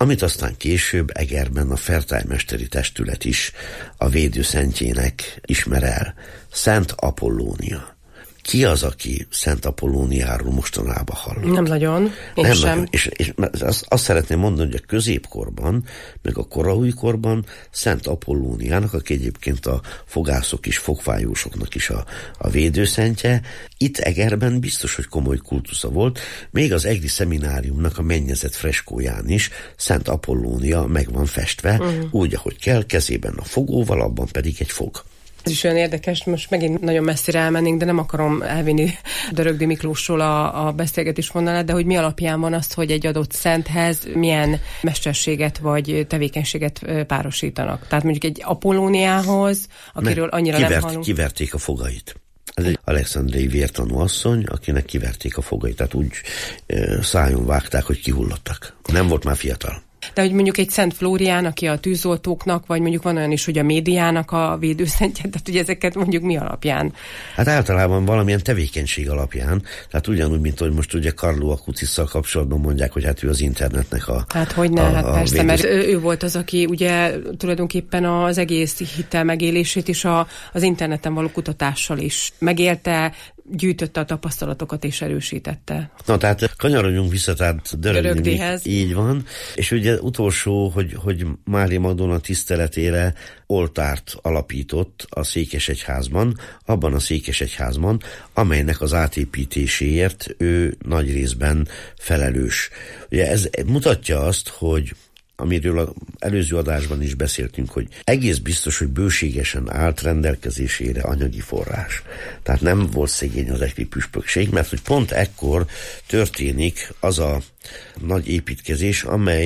amit aztán később Egerben a fertájmesteri testület is a védőszentjének ismer el. Szent Apollónia. Ki az, aki Szent Apollóniáról mostanában hallott? Nem nagyon, én Nem sem. nagyon. És, és azt, azt szeretném mondani, hogy a középkorban, meg a koraújkorban Szent Apollóniának, aki egyébként a fogászok és fogfájósoknak is a, a védőszentje, itt Egerben biztos, hogy komoly kultusza volt, még az egri szemináriumnak a mennyezet freskóján is Szent Apollónia meg van festve, uh-huh. úgy, ahogy kell, kezében a fogóval, abban pedig egy fog. Ez is olyan érdekes, most megint nagyon messzire elmennénk, de nem akarom elvinni Dörögdi Miklósról a, a beszélgetés vonalát, de hogy mi alapján van az, hogy egy adott szenthez milyen mesterséget vagy tevékenységet párosítanak. Tehát mondjuk egy Apollóniához, akiről annyira kivert, nem hallunk. Kiverték a fogait. Ez egy alexandriai vértanú asszony, akinek kiverték a fogait, tehát úgy e, szájon vágták, hogy kihullottak. Nem volt már fiatal. De hogy mondjuk egy Szent Flórián, aki a tűzoltóknak, vagy mondjuk van olyan is, hogy a médiának a védőszentje, tehát hogy ezeket mondjuk mi alapján? Hát általában valamilyen tevékenység alapján, tehát ugyanúgy, mint hogy most ugye Carlo Acutis-szal kapcsolatban mondják, hogy hát ő az internetnek a Hát hogyne, a, hát a persze, védősz... mert ő volt az, aki ugye tulajdonképpen az egész hittel megélését is a, az interneten való kutatással is megélte, gyűjtötte a tapasztalatokat és erősítette. Na, tehát kanyarodjunk vissza, tehát Dörögdihez. Így van. És ugye utolsó, hogy, hogy Mária Magdolna tiszteletére oltárt alapított a Székesegyházban, abban a Székesegyházban, amelynek az átépítéséért ő nagy részben felelős. Ugye ez mutatja azt, hogy amiről az előző adásban is beszéltünk, hogy egész biztos, hogy bőségesen állt rendelkezésére anyagi forrás. Tehát nem volt szegény az egri püspökség, mert hogy pont ekkor történik az a nagy építkezés,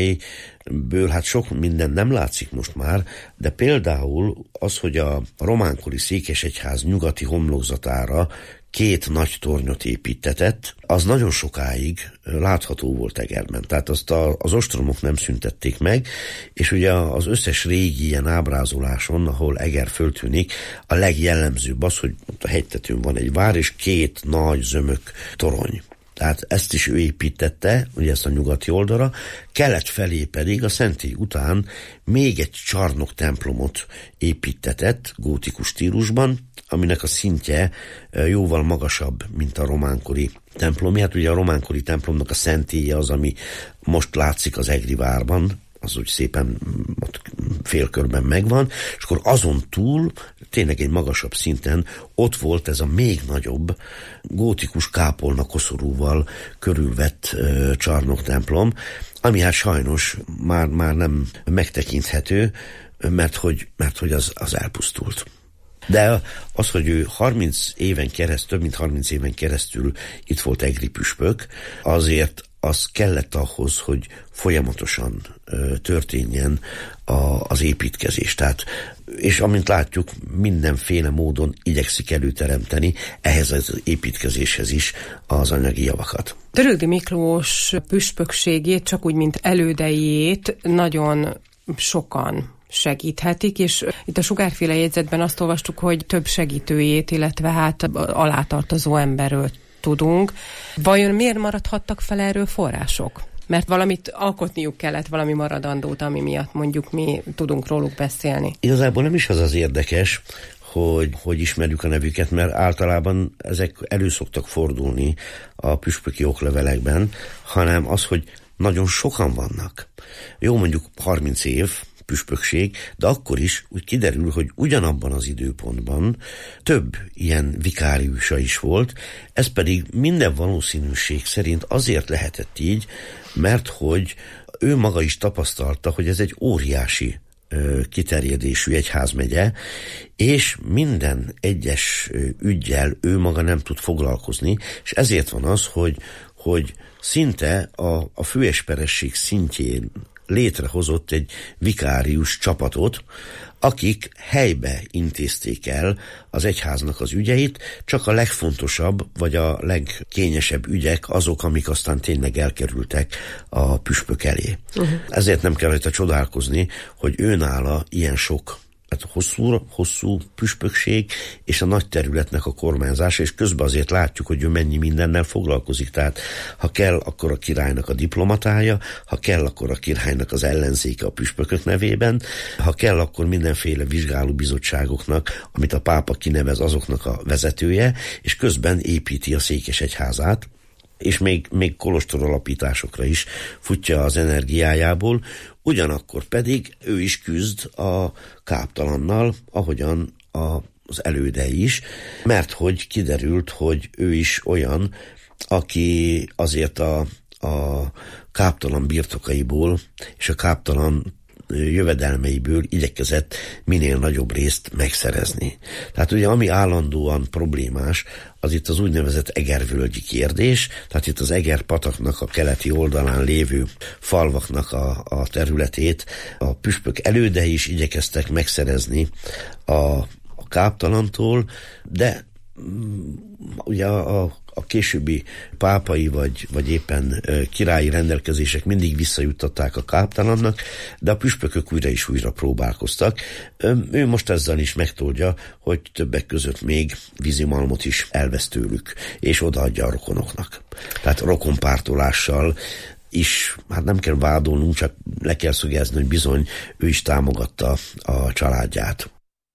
amelyből hát sok minden nem látszik most már, de például az, hogy a románkori Székesegyház nyugati homlokzatára két nagy tornyot építetett, az nagyon sokáig látható volt Egerben. Tehát azt a, az ostromok nem szüntették meg, és ugye az összes régi ilyen ábrázoláson, ahol Eger föltűnik, a legjellemzőbb az, hogy a hegytetőn van egy vár, és két nagy zömök torony. Tehát ezt is ő építette, ugye ezt a nyugati oldalra, kelet felé pedig a szentély után még egy csarnok templomot építetett gótikus stílusban, aminek a szintje jóval magasabb, mint a románkori templom. Hát ugye a románkori templomnak a szentélye az, ami most látszik az egri várban, az úgy szépen ott félkörben megvan, és akkor azon túl, tényleg egy magasabb szinten ott volt ez a még nagyobb gótikus kápolna koszorúval körülvett ö, csarnoktemplom, ami hát sajnos már, már nem megtekinthető, mert hogy, mert hogy az, az elpusztult. De az, hogy ő harminc éven keresztül, több mint harminc éven keresztül itt volt egri püspök, azért az kellett ahhoz, hogy folyamatosan ö, történjen a, az építkezés. Tehát, és amint látjuk, mindenféle módon igyekszik előteremteni ehhez az építkezéshez is az anyagi javakat. Dörögdi Miklós püspökségét, csak úgy, mint elődeiét nagyon sokan segíthetik, és itt a Sugárféle jegyzetben azt olvastuk, hogy több segítőjét, illetve hát alátartozó emberről tudunk. Vajon miért maradhattak fel erről források? Mert valamit alkotniuk kellett, valami maradandót, ami miatt mondjuk mi tudunk róluk beszélni. Igazából nem is az az érdekes, hogy, hogy ismerjük a nevüket, mert általában ezek elő szoktak fordulni a püspöki oklevelekben, hanem az, hogy nagyon sokan vannak. Jó, mondjuk harminc év, püspökség, de akkor is úgy kiderül, hogy ugyanabban az időpontban több ilyen vikáriusa is volt, ez pedig minden valószínűség szerint azért lehetett így, mert hogy ő maga is tapasztalta, hogy ez egy óriási ö, kiterjedésű egyházmegye, és minden egyes üggyel ő maga nem tud foglalkozni, és ezért van az, hogy, hogy szinte a, a főesperesség szintjén létrehozott egy vikárius csapatot, akik helybe intézték el az egyháznak az ügyeit, csak a legfontosabb, vagy a legkényesebb ügyek azok, amik aztán tényleg elkerültek a püspök elé. Uh-huh. Ezért nem kell rajta csodálkozni, hogy őnála ilyen sok hát hosszú, hosszú püspökség, és a nagy területnek a kormányzása, és közben azért látjuk, hogy ő mennyi mindennel foglalkozik. Tehát ha kell, akkor a királynak a diplomatája, ha kell, akkor a királynak az ellenzéke a püspökök nevében, ha kell, akkor mindenféle vizsgálóbizottságoknak, amit a pápa kinevez, azoknak a vezetője, és közben építi a székesegyházát, és még, még kolostor alapításokra is futja az energiájából, ugyanakkor pedig ő is küzd a káptalannal, ahogyan a, az előde is, mert hogy kiderült, hogy ő is olyan, aki azért a, a káptalan birtokaiból és a káptalan jövedelmeiből igyekezett minél nagyobb részt megszerezni. Tehát ugye ami állandóan problémás, az itt az úgynevezett egervölgyi kérdés, tehát itt az Eger-pataknak a keleti oldalán lévő falvaknak a, a területét a püspök elődei is igyekeztek megszerezni a, a káptalantól, de ugye a, a a későbbi pápai vagy, vagy éppen királyi rendelkezések mindig visszajuttatták a káptalannak, de a püspökök újra és újra próbálkoztak. Ő most ezzel is megtoldja, hogy többek között még vízimalmot is elvesz tőlük, és odaadja a rokonoknak. Tehát rokonpártolással is, hát nem kell vádolnunk, csak le kell szögezni, hogy bizony ő is támogatta a családját.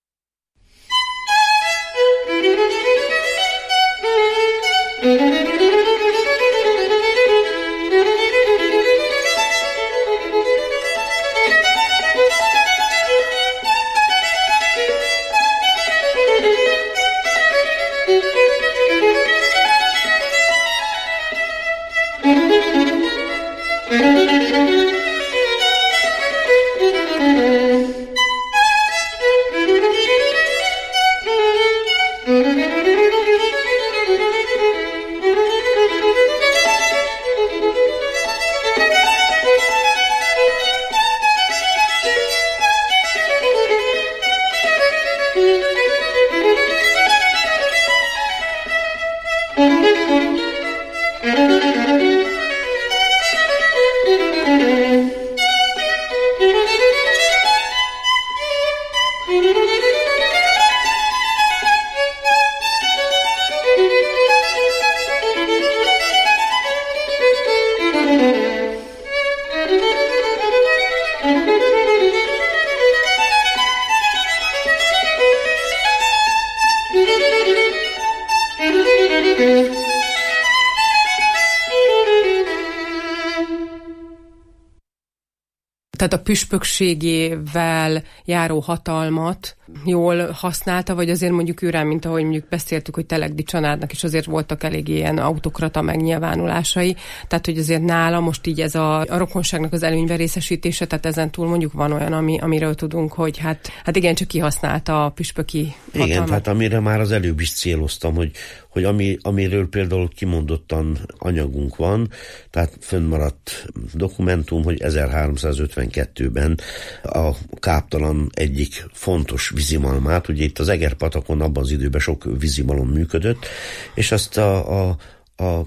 Tehát a püspökségével járó hatalmat jól használta, vagy azért mondjuk őrán, mint ahogy mondjuk beszéltük, hogy Telegdi családnak is azért voltak elég ilyen autokrata megnyilvánulásai, tehát hogy azért nála most így ez a, a rokonságnak az előnyben részesítése, tehát ezen túl mondjuk van olyan, ami, amiről tudunk, hogy hát, hát igen, csak kihasználta a püspöki hatalmat. Igen, tehát amire már az előbb is céloztam, hogy, hogy ami, amiről például kimondottan anyagunk van, tehát fönnmaradt dokumentum, hogy ezerháromszázötvenkettőben a káptalan egyik fontos vízimalmát, ugye itt az Eger-patakon abban az időben sok vízimalom működött, és azt a, a, a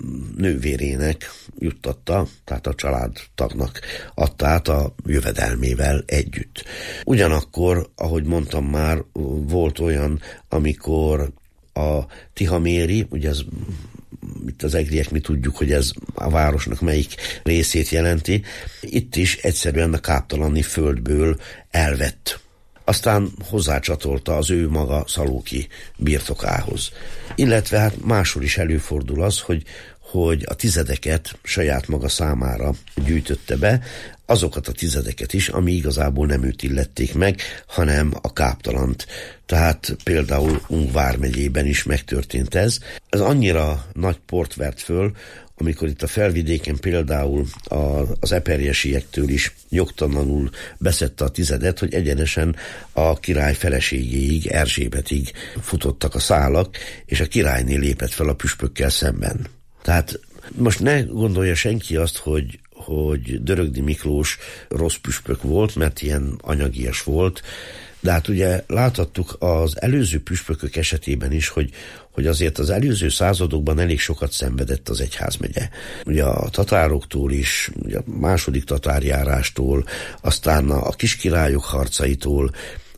nővérének juttatta, tehát a családtagnak adta át a jövedelmével együtt. Ugyanakkor, ahogy mondtam már, volt olyan, amikor a Tihaméri, ugye ez itt az egriek mi tudjuk, hogy ez a városnak melyik részét jelenti, itt is egyszerűen a káptalani földből elvett. Aztán hozzácsatolta az ő maga Szalóki birtokához. Illetve hát máshol is előfordul az, hogy, hogy a tizedeket saját maga számára gyűjtötte be, azokat a tizedeket is, ami igazából nem őt illették meg, hanem a káptalant. Tehát például Ung vármegyében is megtörtént ez. Ez annyira nagy port vert föl, amikor itt a felvidéken például a, az eperjesiektől is jogtalanul beszedte a tizedet, hogy egyenesen a király feleségéig, Erzsébetig futottak a szálak, és a királyné lépett fel a püspökkel szemben. Tehát most ne gondolja senki azt, hogy hogy Dörögdi Miklós rossz püspök volt, mert ilyen anyagias volt, de hát ugye láthattuk az előző püspökök esetében is, hogy, hogy azért az előző századokban elég sokat szenvedett az egyházmegye. Ugye a tatároktól is, ugye a második tatárjárástól, aztán a kiskirályok harcaitól,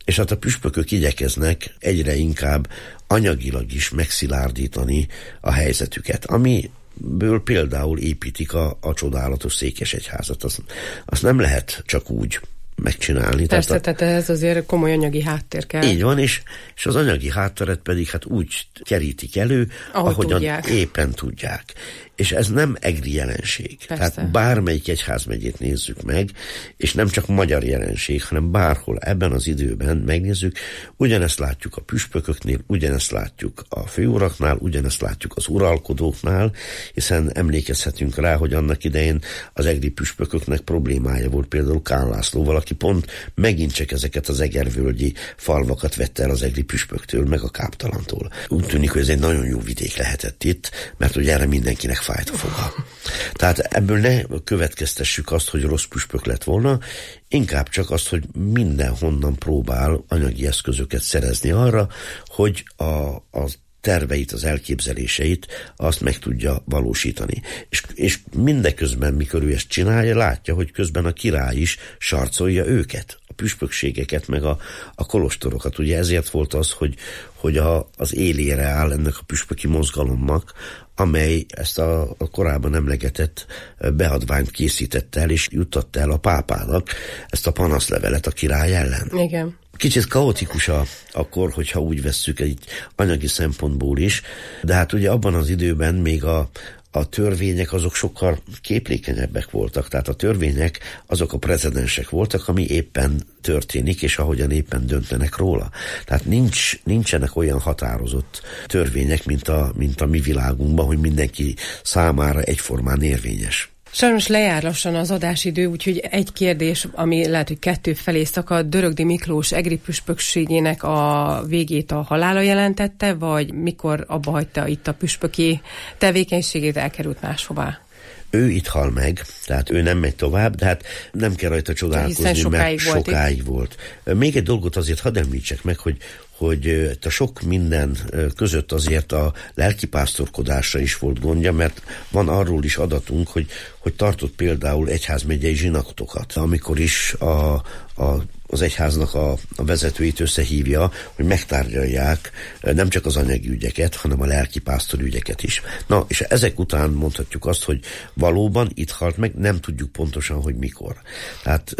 És hát a püspökök igyekeznek egyre inkább anyagilag is megszilárdítani a helyzetüket, ami ből például építik a, a csodálatos székesegyházat. Azt, azt nem lehet csak úgy megcsinálni. Persze, tehát, tehát ez azért komoly anyagi háttér kell. Így van, és, és az anyagi hátteret pedig hát úgy kerítik elő, ahogy ahogyan tudják. éppen tudják. És ez nem egri jelenség. Persze. Tehát bármelyik egyházmegyét nézzük meg, és nem csak magyar jelenség, hanem bárhol ebben az időben megnézzük, ugyanezt látjuk a püspököknél, ugyanezt látjuk a főuraknál, ugyanezt látjuk az uralkodóknál, hiszen emlékezhetünk rá, hogy annak idején az egri püspököknek problémája volt például Kán Lászlóval, aki pont megint csak ezeket az egervölgyi falvakat vette el az egri püspöktől, meg a káptalantól. Úgy tűnik, hogy ez egy nagyon jó vidék lehetett itt, mert hogy erre mindenkinek fájt a foga. Tehát ebből ne következtessük azt, hogy rossz püspök lett volna, inkább csak azt, hogy mindenhonnan próbál anyagi eszközöket szerezni arra, hogy a, a terveit, az elképzeléseit azt meg tudja valósítani. És, és mindeközben, mikor ő ezt csinálja, látja, hogy közben a király is sarcolja őket, a püspökségeket, meg a, a kolostorokat. Ugye ezért volt az, hogy, hogy a, az élére áll ennek a püspöki mozgalomnak, amely ezt a, a korábban emlegetett beadványt készítette el, és juttatta el a pápának ezt a panaszlevelet a király ellen. Igen. Kicsit kaotikus a, akkor, hogyha úgy vesszük egy anyagi szempontból is, de hát ugye abban az időben még a, a törvények azok sokkal képlékenyebbek voltak, tehát a törvények azok a precedensek voltak, ami éppen történik, és ahogyan éppen döntenek róla. Tehát nincs, nincsenek olyan határozott törvények, mint a, mint a mi világunkban, hogy mindenki számára egyformán érvényes. Sajnos lejár lassan az adásidő, úgyhogy egy kérdés, ami lehet, hogy kettő felé szakad. Dörögdi Miklós egri püspökségének a végét a halála jelentette, vagy mikor abba hagyta itt a püspöki tevékenységét, elkerült máshová? Ő itt hal meg, tehát ő nem megy tovább, de hát nem kell rajta csodálkozni, sokáig mert volt sokáig volt. Még egy dolgot azért hadd említsek meg, hogy hogy a sok minden között azért a lelkipásztorkodásra is volt gondja, mert van arról is adatunk, hogy, hogy tartott például egyházmegyei zsinatokat, amikor is a, a az egyháznak a, a vezetőit összehívja, hogy megtárgyalják nem csak az anyagi ügyeket, hanem a lelkipásztor ügyeket is. Na, és ezek után mondhatjuk azt, hogy valóban itt halt meg, nem tudjuk pontosan, hogy mikor. Tehát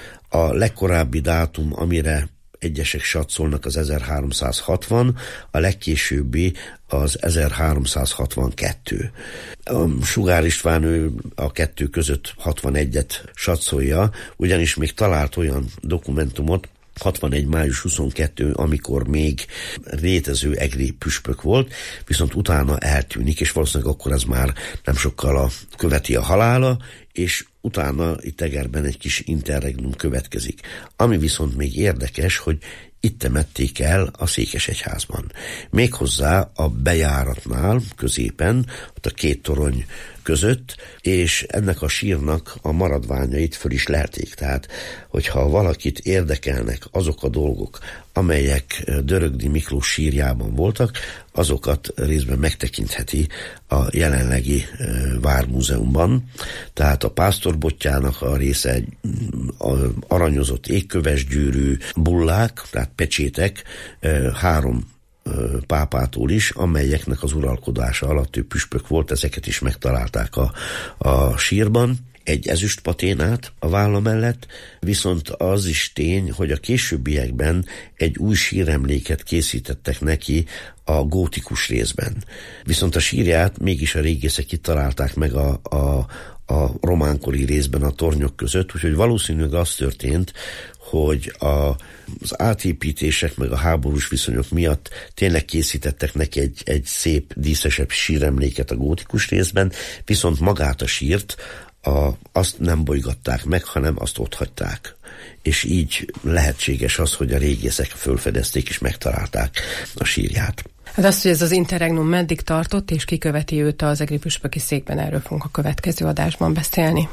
a legkorábbi dátum, amire egyesek satszolnak, az ezerháromszázhatvan, a legkésőbbi az ezerháromszázhatvankettő. A Sugár István ő a kettő között hatvanegyet satszolja, ugyanis még talált olyan dokumentumot, hatvanegy május huszonkettő, amikor még létező egri püspök volt, viszont utána eltűnik, és valószínűleg akkor ez már nem sokkal a, követi a halála, és utána itt Egerben egy kis interregnum következik. Ami viszont még érdekes, hogy itt temették el a Székesegyházban. Méghozzá a bejáratnál, középen, ott a két torony között, és ennek a sírnak a maradványait föl is lelték. Tehát, hogyha valakit érdekelnek azok a dolgok, amelyek Dörögdi Miklós sírjában voltak, azokat részben megtekintheti a jelenlegi Vármúzeumban. Tehát a pásztorbottyának a része egy aranyozott égköves gyűrű bullák, tehát pecsétek, három pápától is, amelyeknek az uralkodása alatt ő püspök volt, ezeket is megtalálták a, a sírban. Egy ezüst paténát a válla mellett, viszont az is tény, hogy a későbbiekben egy új síremléket készítettek neki a gótikus részben. Viszont a sírját mégis a régészek kitalálták meg a, a, a románkori részben a tornyok között, úgyhogy valószínűleg az történt, hogy a, az átépítések meg a háborús viszonyok miatt tényleg készítettek neki egy, egy szép, díszesebb síremléket a gótikus részben, viszont magát a sírt a, azt nem bolygatták meg, hanem azt otthagyták. És így lehetséges az, hogy a régészek fölfedezték és megtalálták a sírját. Hát azt, hogy ez az interregnum meddig tartott, és kiköveti őt az egri püspöki székben, erről fogunk a következő adásban beszélni.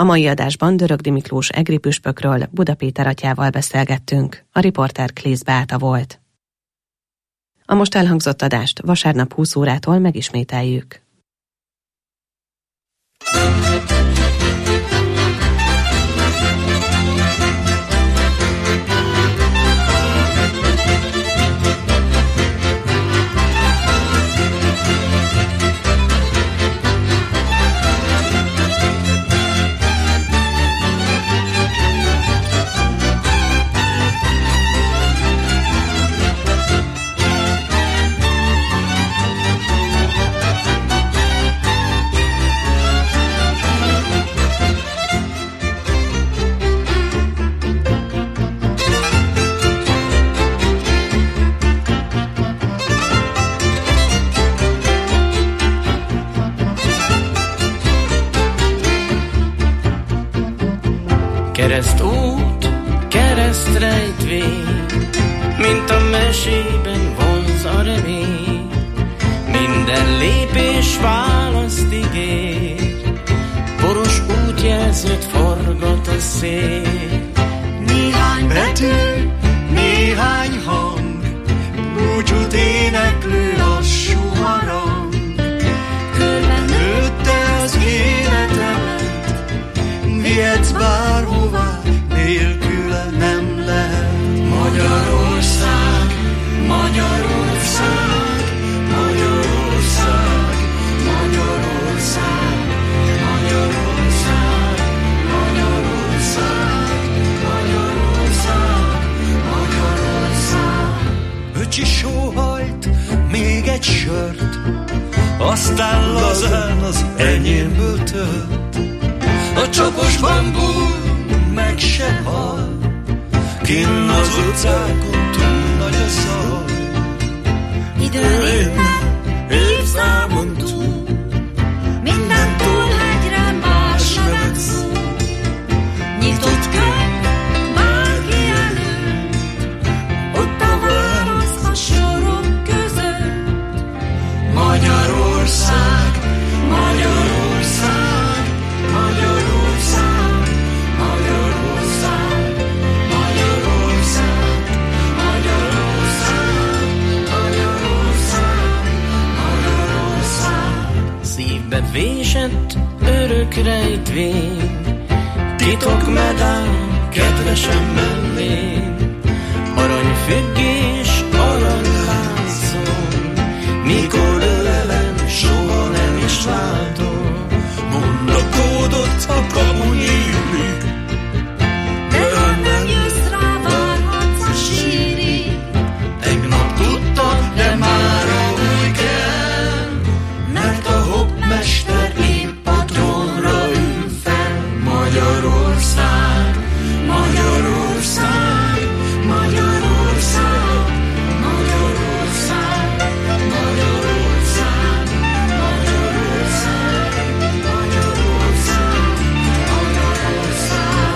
mai adásban Dörögdi Miklós egri püspökről Buda Péter atyával beszélgettünk. A riporter Klész Beáta volt. A most elhangzott adást vasárnap húsz órától megismételjük. Keresztút, keresztrejtvény, mint a mesében vonz a remény. Minden lépés választ ígér, poros útjelzőt forgat a szél. Néhány betű, néhány hang, búcsút éneklő lassú harang. Körben nőtte az életemet, vihetsz bárhová, nélküle nem lehet. Magyarország, Magyarország, Magyarország, Magyarország, Magyarország, Magyarország, Magyarország, Magyarország. Öcsi sóhajt, még egy sört, aztán lazán az enyémből tört. A csapos bambú meg se hal, kinn az utcákon túl nagy a szal. Időn innen, évszámon túl, minden túlhegyre más nevet szól. Nyitott könyv, bárki előtt, ott a válasz a sorok között. Magyarország, Magyarország, Magyarország, Magyarország, Magyarország, Magyarország, Magyarország, Magyarország. Szívbe vésett örök rejtvény, titok medál kedvesem mellén. Aranyfüggés, aranyláncon, mikor ölelem, soha nem is látom. Mondd a kódot, a kapu nyílik, de ha nem jössz rá, várhatsz a sírig. Tegnap tudtam, de mára új kell, mert a hoppmester épp a trónra ül fel. Magyarország, Magyarország, Magyarország, Magyarország, Magyarország, Magyarország, Magyarország, Magyarország.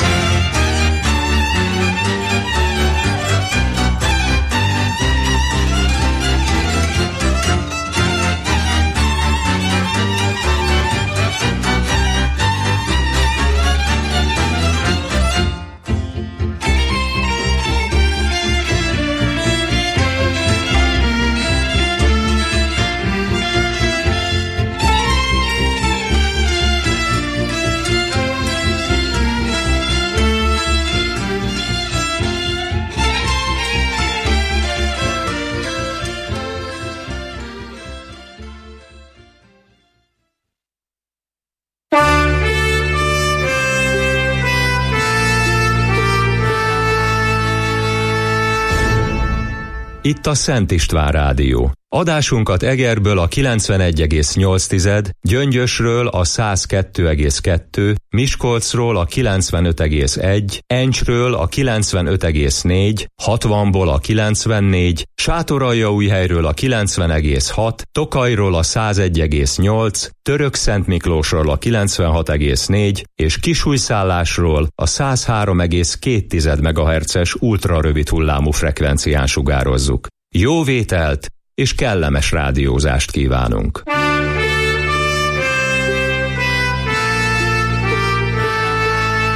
Itt a Szent István Rádió. Adásunkat Egerből a kilencvenegy egész nyolc, Gyöngyösről a száz kettő egész kettő, Miskolcról a kilencvenöt egész egy, Encsről a kilencvenöt egész négy, hatvanból a kilencvennégy, Sátoraljaújhelyről a kilencven egész hat, Tokajról a száz egy egész nyolc, Törökszentmiklósról a kilencvenhat egész négy és Kisújszállásról a száz három egész két megahertzes ultrarövid hullámú frekvencián sugározzuk. Jó vételt és kellemes rádiózást kívánunk!